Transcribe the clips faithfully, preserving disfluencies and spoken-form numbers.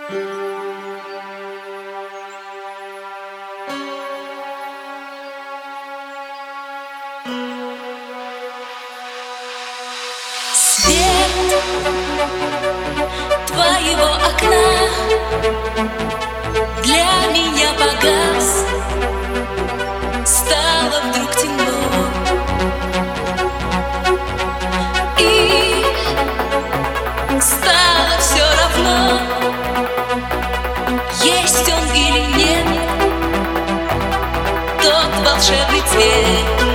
Свет твоего окна для меня погас. Стало вдруг темно, и стало все равно, есть он или нет, тот волшебный цвет.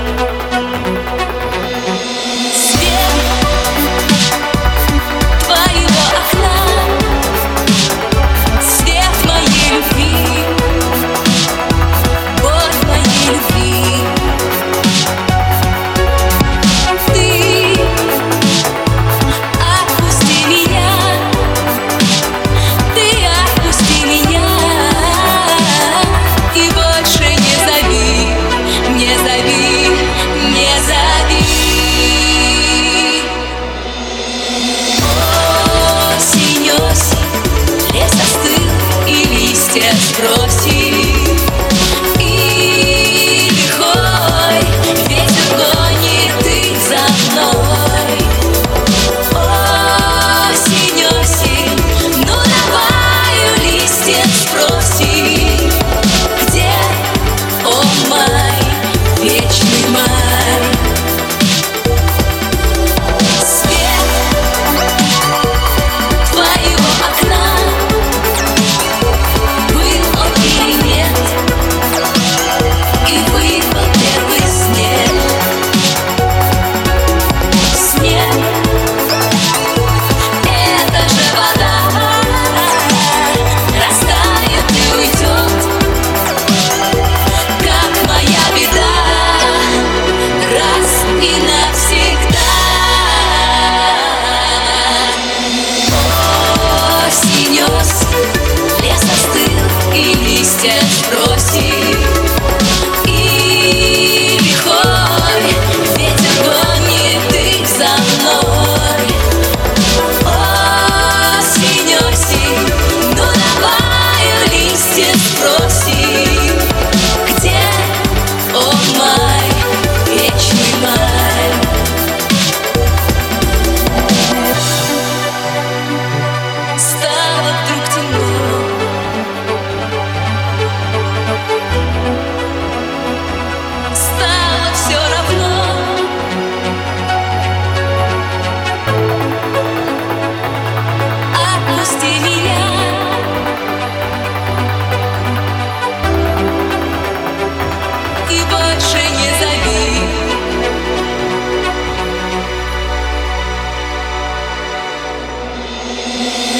Сбросили, и лихой ветер гонит их за мной. Осень, осень, ну давай у листьев спроси, где, о май, вечный май. Свет твоего окна, сброси, и лихой ветер гонит их за мной. Осень, осень, ну давай у листьев спроси, где, о май, вечный май. Стало вдруг темно, стало все равно, отпусти меня, и больше не зови.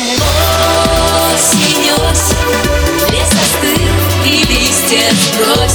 Осень, осень, лес остыл, и листья сбросил.